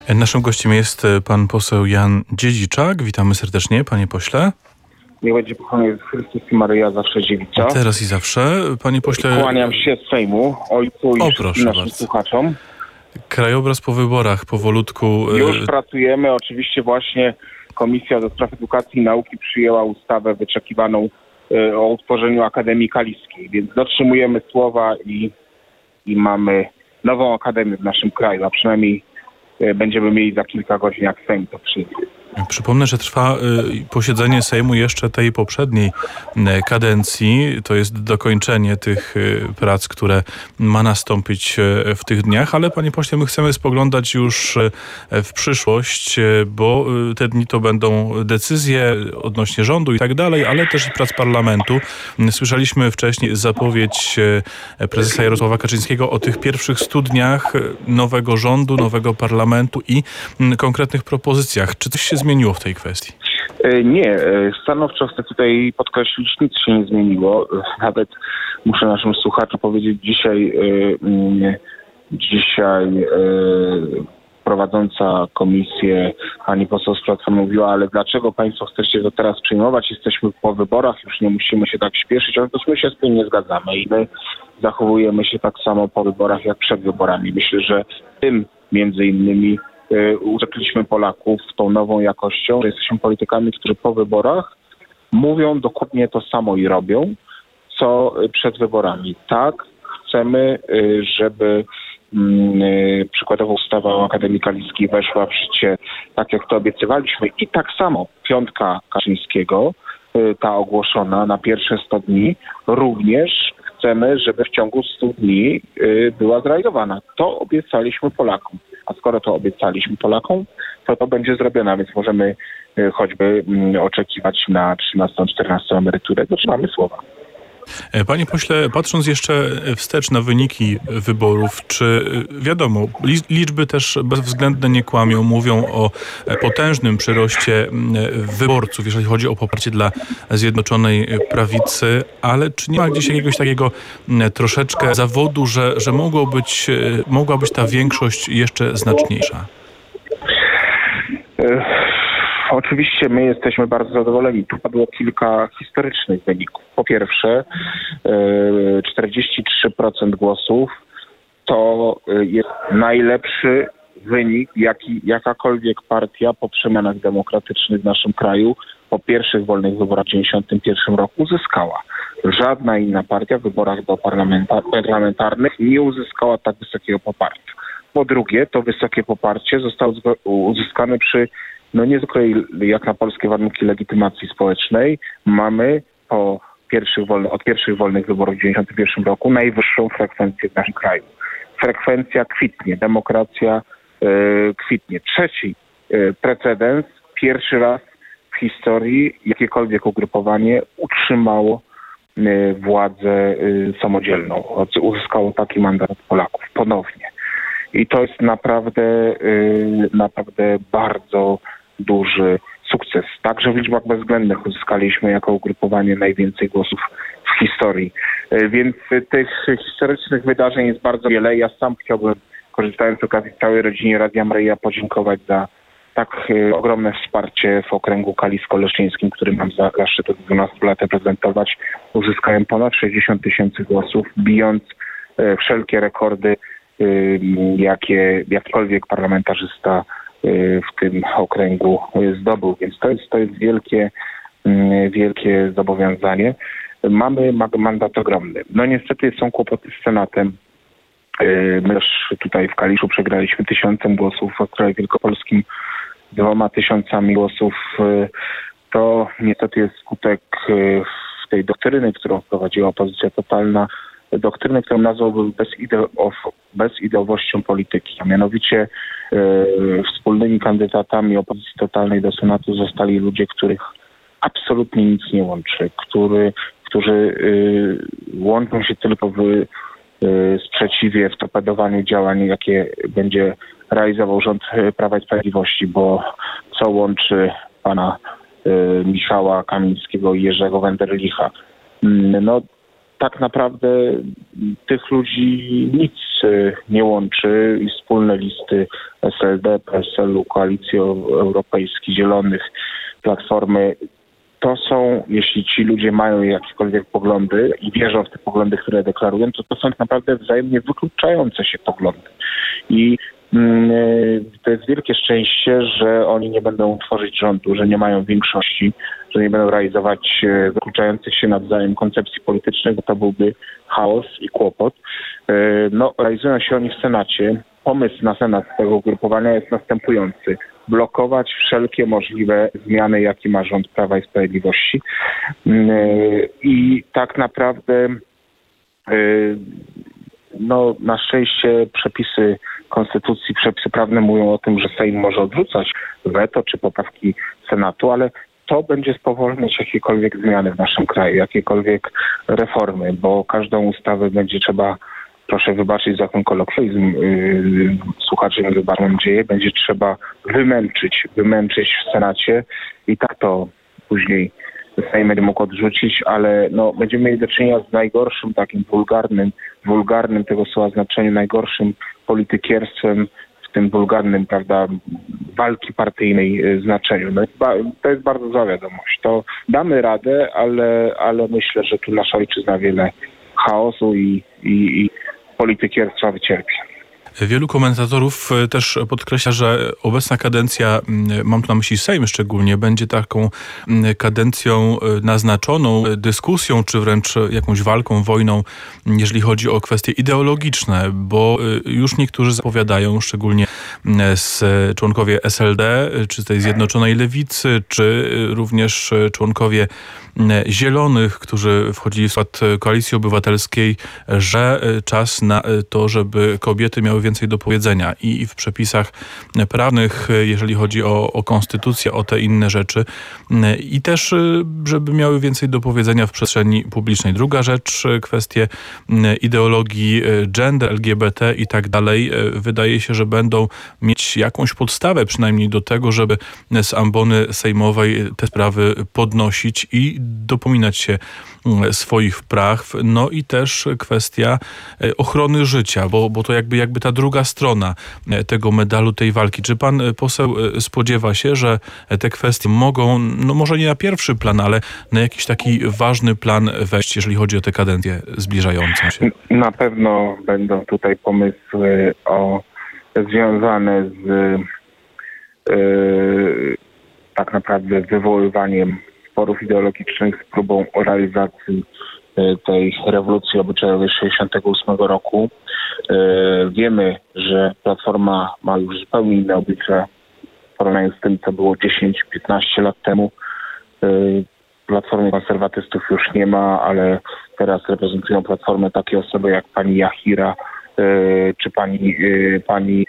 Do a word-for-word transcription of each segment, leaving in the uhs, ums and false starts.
Naszym gościem jest pan poseł Jan Dziedziczak. Witamy serdecznie, panie pośle. Niech będzie pochwalony Jezus Chrystus i Maryja, zawsze dziewica. Teraz i zawsze. Panie pośle... Kłaniam się z Sejmu, ojcu i O, wszystkim proszę naszym bardzo. słuchaczom. Krajobraz po wyborach, powolutku... Już pracujemy, oczywiście właśnie Komisja do Spraw Edukacji i Nauki przyjęła ustawę wyczekiwaną y, o utworzeniu Akademii Kaliskiej, więc dotrzymujemy słowa i, i mamy nową akademię w naszym kraju, a przynajmniej y, będziemy mieli za kilka godzin, jak Sejm to przyjmie. Przypomnę, że trwa y, posiedzenie Sejmu jeszcze tej poprzedniej y, kadencji. To jest dokończenie tych y, prac, które ma nastąpić y, w tych dniach. Ale panie pośle, my chcemy spoglądać już y, w przyszłość, y, bo y, te dni to będą decyzje odnośnie rządu i tak dalej, ale też i prac parlamentu. Y, Słyszeliśmy wcześniej zapowiedź y, prezesa Jarosława Kaczyńskiego o tych pierwszych stu dniach y, nowego rządu, nowego parlamentu i y, konkretnych propozycjach. Czy coś się zmieniło w tej kwestii? Nie, stanowczo chcę tutaj podkreślić, nic się nie zmieniło. Nawet muszę naszym słuchaczom powiedzieć, dzisiaj dzisiaj prowadząca komisję pani poseł z Platformy mówiła, ale dlaczego państwo chcecie to teraz przyjmować? Jesteśmy po wyborach, już nie musimy się tak śpieszyć. Otóż my się z tym nie zgadzamy i my zachowujemy się tak samo po wyborach, jak przed wyborami. Myślę, że tym między innymi uczepiliśmy Polaków tą nową jakością, że jesteśmy politykami, którzy po wyborach mówią dokładnie to samo i robią, co przed wyborami. Tak, chcemy, żeby przykładowo ustawa o Akademii Kaliskiej weszła w życie tak, jak to obiecywaliśmy i tak samo piątka Kaczyńskiego, ta ogłoszona na pierwsze sto dni, również chcemy, żeby w ciągu stu dni była zrealizowana. To obiecaliśmy Polakom. A skoro to obiecaliśmy Polakom, to to będzie zrobione, więc możemy choćby oczekiwać na trzynastą, czternastą emeryturę. Dotrzymamy słowa. Panie pośle, patrząc jeszcze wstecz na wyniki wyborów, czy wiadomo, liczby też bezwzględne nie kłamią, mówią o potężnym przyroście wyborców, jeżeli chodzi o poparcie dla Zjednoczonej Prawicy, ale czy nie ma gdzieś jakiegoś takiego troszeczkę zawodu, że, że mogło być, mogła być ta większość jeszcze znaczniejsza? Oczywiście my jesteśmy bardzo zadowoleni. Tu padło kilka historycznych wyników. Po pierwsze, czterdzieści trzy procent głosów to jest najlepszy wynik, jaki jakakolwiek partia po przemianach demokratycznych w naszym kraju po pierwszych wolnych wyborach w dziewięćdziesiątym pierwszym roku uzyskała. Żadna inna partia w wyborach do parlamentarnych nie uzyskała tak wysokiego poparcia. Po drugie, to wysokie poparcie zostało uzyskane przy no niezwykłej jak na polskie warunki legitymacji społecznej. Mamy po pierwszych wolnych, od pierwszych wolnych wyborów w dziewięćdziesiątym pierwszym roku najwyższą frekwencję w naszym kraju. Frekwencja kwitnie, demokracja yy, kwitnie. Trzeci yy, precedens, pierwszy raz w historii jakiekolwiek ugrupowanie utrzymało yy, władzę yy, samodzielną. Uzyskało taki mandat od Polaków ponownie. I to jest naprawdę, yy, naprawdę bardzo duży sukces. Także w liczbach bezwzględnych uzyskaliśmy jako ugrupowanie najwięcej głosów w historii. Yy, więc tych historycznych wydarzeń jest bardzo wiele. Ja sam chciałbym, korzystając z okazji całej rodzinie Radia Maryja, podziękować za tak yy, ogromne wsparcie w okręgu kalisko-leszczyńskim, który mam za zaszczyt od dwunastu lat reprezentować. Uzyskałem ponad sześćdziesiąt tysięcy głosów, bijąc yy, wszelkie rekordy, jakie jakikolwiek parlamentarzysta w tym okręgu zdobył. Więc to jest, to jest wielkie, wielkie zobowiązanie. Mamy mandat ogromny. No niestety są kłopoty z Senatem. My też tutaj w Kaliszu przegraliśmy tysiącem głosów, w Ostrowie Wielkopolskim dwoma tysiącami głosów. To niestety jest skutek tej doktryny, którą wprowadziła opozycja totalna, doktryny, którą nazwałbym bezideo- bezideowością polityki, a mianowicie e, wspólnymi kandydatami opozycji totalnej do Senatu zostali ludzie, których absolutnie nic nie łączy, który, którzy e, łączą się tylko w e, sprzeciwie, w torpedowaniu działań, jakie będzie realizował rząd Prawa i Sprawiedliwości, bo co łączy pana e, Michała Kamińskiego i Jerzego Wenderlicha? No, tak naprawdę tych ludzi nic nie łączy i wspólne listy S L D, P S L-u, Koalicji Europejskiej, Zielonych, Platformy. To są, jeśli ci ludzie mają jakiekolwiek poglądy i wierzą w te poglądy, które deklarują, to to są tak naprawdę wzajemnie wykluczające się poglądy. I to jest wielkie szczęście, że oni nie będą tworzyć rządu, że nie mają większości, że nie będą realizować wykluczających się nawzajem koncepcji politycznych, bo to byłby chaos i kłopot. No, realizują się oni w Senacie. Pomysł na Senat tego ugrupowania jest następujący. Blokować wszelkie możliwe zmiany, jakie ma rząd Prawa i Sprawiedliwości. I tak naprawdę no, na szczęście przepisy konstytucji, przepisy prawne mówią o tym, że Sejm może odrzucać weto czy poprawki Senatu, ale to będzie spowolniać jakiekolwiek zmiany w naszym kraju, jakiekolwiek reformy, bo każdą ustawę będzie trzeba, proszę wybaczyć za ten kolokwializm, yy, słuchaczy nie bardzo mam nadzieję, będzie trzeba wymęczyć, wymęczyć w Senacie i tak to później Sejm będzie mógł odrzucić, ale no, będziemy mieli do czynienia z najgorszym takim wulgarnym, wulgarnym tego słowa znaczeniu, najgorszym politykierstwem w tym wulgarnym, prawda, walki partyjnej y, znaczeniu. No, to jest bardzo zła wiadomość. To damy radę, ale, ale myślę, że tu nasza ojczyzna wiele chaosu i, i, i politykierstwa wycierpi. Wielu komentatorów też podkreśla, że obecna kadencja, mam tu na myśli Sejm szczególnie, będzie taką kadencją naznaczoną dyskusją, czy wręcz jakąś walką, wojną, jeżeli chodzi o kwestie ideologiczne, bo już niektórzy zapowiadają, szczególnie z członkowie S L D, czy tej Zjednoczonej Lewicy, czy również członkowie Zielonych, którzy wchodzili w skład Koalicji Obywatelskiej, że czas na to, żeby kobiety miały więcej do powiedzenia i w przepisach prawnych, jeżeli chodzi o, o konstytucję, o te inne rzeczy i też, żeby miały więcej do powiedzenia w przestrzeni publicznej. Druga rzecz, kwestie ideologii gender, L G B T i tak dalej. Wydaje się, że będą mieć jakąś podstawę przynajmniej do tego, żeby z ambony sejmowej te sprawy podnosić i dopominać się swoich praw. No i też kwestia ochrony życia, bo, bo to jakby, jakby ta druga strona tego medalu, tej walki. Czy pan poseł spodziewa się, że te kwestie mogą, no może nie na pierwszy plan, ale na jakiś taki ważny plan wejść, jeżeli chodzi o tę kadencję zbliżającą się? Na pewno będą tutaj pomysły o, związane z yy, tak naprawdę wywoływaniem sporów ideologicznych z próbą realizacji tej rewolucji obyczajowej sześćdziesiątego ósmego roku. Wiemy, że Platforma ma już zupełnie inne oblicze w porównaniu z tym, co było dziesięć piętnaście lat temu. Platformy konserwatystów już nie ma, ale teraz reprezentują Platformę takie osoby jak pani Jachira czy pani, pani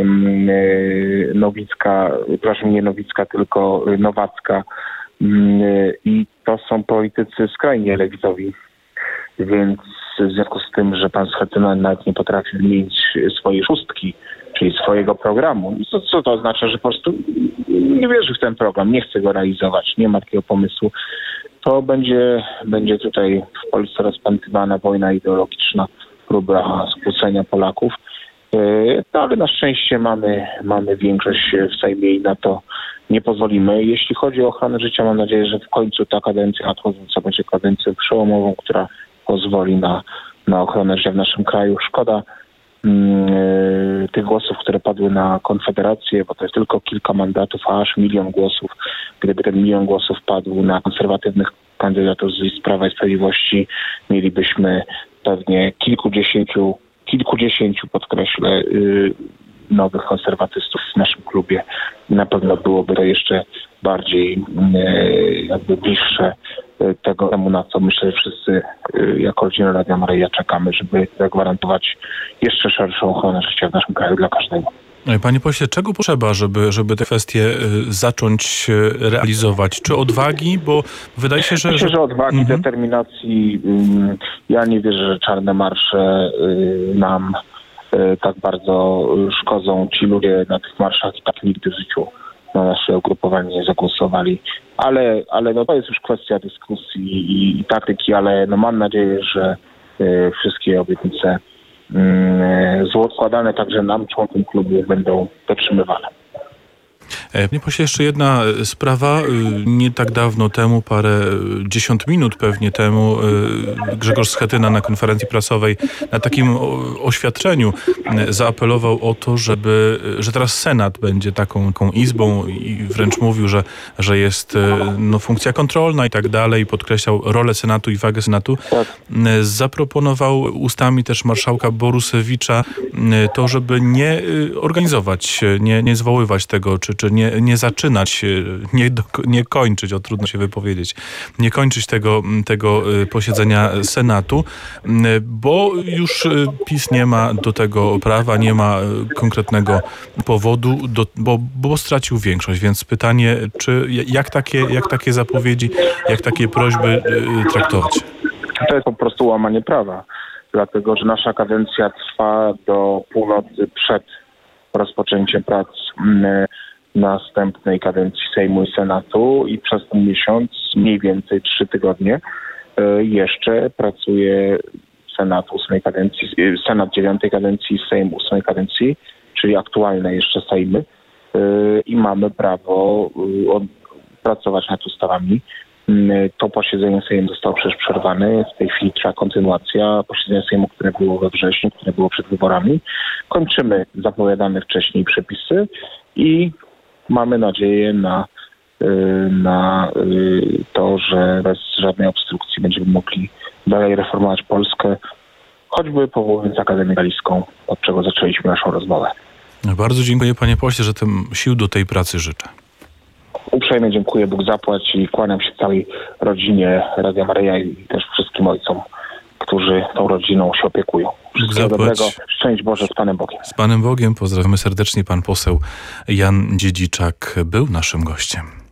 Nowicka, przepraszam, nie Nowicka, tylko Nowacka. I to są politycy skrajnie lewicowi, więc w związku z tym, że pan Schetyna nawet nie potrafi wymienić swojej szóstki, czyli swojego programu, co, co to oznacza, że po prostu nie wierzy w ten program, nie chce go realizować, nie ma takiego pomysłu, to będzie, będzie tutaj w Polsce rozpętywana wojna ideologiczna, próba skłócenia Polaków. No ale na szczęście mamy, mamy większość w Sejmie i na to nie pozwolimy. Jeśli chodzi o ochronę życia, mam nadzieję, że w końcu ta kadencja nadchodząca będzie kadencją przełomową, która pozwoli na, na ochronę życia w naszym kraju. Szkoda yy, tych głosów, które padły na Konfederację, bo to jest tylko kilka mandatów, a aż milion głosów. Gdyby ten milion głosów padł na konserwatywnych kandydatów z Prawa i Sprawiedliwości, mielibyśmy pewnie kilkudziesięciu kilkudziesięciu, podkreślę, yy, nowych konserwatystów w naszym klubie. Na pewno byłoby to jeszcze bardziej yy, jakby bliższe yy, tego temu, na co myślę, że wszyscy yy, jako rodzina Radia Maryja czekamy, żeby zagwarantować jeszcze szerszą ochronę życia w naszym kraju dla każdego. Panie pośle, czego potrzeba, żeby, żeby te kwestie zacząć realizować? Czy odwagi? Bo wydaje się, że... Myślę, że odwagi, mhm. determinacji. Ja nie wierzę, że czarne marsze nam tak bardzo szkodzą. Ci ludzie na tych marszach i tak nigdy w życiu na nasze ugrupowanie nie zagłosowali. Ale, ale no to jest już kwestia dyskusji i, i taktyki, ale no mam nadzieję, że y, wszystkie obietnice y, złokładane także nam, członkom klubu, będą dotrzymywane. Panie pośle, jeszcze jedna sprawa. Nie tak dawno temu, parę dziesiąt minut pewnie temu, Grzegorz Schetyna na konferencji prasowej, na takim oświadczeniu zaapelował o to, żeby, że teraz Senat będzie taką, taką izbą i wręcz mówił, że, że jest no, funkcja kontrolna i tak dalej. Podkreślał rolę Senatu i wagę Senatu. Tak. Zaproponował ustami też marszałka Borusewicza to, żeby nie organizować, nie, nie zwoływać tego, czy, czy nie, nie zaczynać, nie, do, nie kończyć, o trudno się wypowiedzieć, nie kończyć tego, tego posiedzenia Senatu, bo już PiS nie ma do tego prawa, nie ma konkretnego powodu, do, bo, bo stracił większość. Więc pytanie, czy jak takie, jak takie zapowiedzi, jak takie prośby traktować? To jest po prostu łamanie prawa, dlatego że nasza kadencja trwa do północy przed rozpoczęciem prac następnej kadencji Sejmu i Senatu i przez ten miesiąc, mniej więcej trzy tygodnie, jeszcze pracuje Senat ósmej kadencji, Senat dziewiątej kadencji, Sejm ósmej kadencji, czyli aktualne jeszcze Sejmy, i mamy prawo pracować nad ustawami. To posiedzenie Sejmu zostało przecież przerwane. W tej chwili trwa kontynuacja posiedzenia Sejmu, które było we wrześniu, które było przed wyborami. Kończymy zapowiadane wcześniej przepisy i mamy nadzieję na, na to, że bez żadnej obstrukcji będziemy mogli dalej reformować Polskę, choćby powołując Akademię Kaliską, od czego zaczęliśmy naszą rozmowę. Bardzo dziękuję, panie pośle, że tym sił do tej pracy życzę. Uprzejmie dziękuję, Bóg zapłać, i kłaniam się całej rodzinie Radia Maryja i też wszystkim ojcom, którzy tą rodziną się opiekują. Wszystkiego dobrego, szczęść Boże, z Panem Bogiem. Z Panem Bogiem, pozdrawiamy serdecznie. Pan poseł Jan Dziedziczak był naszym gościem.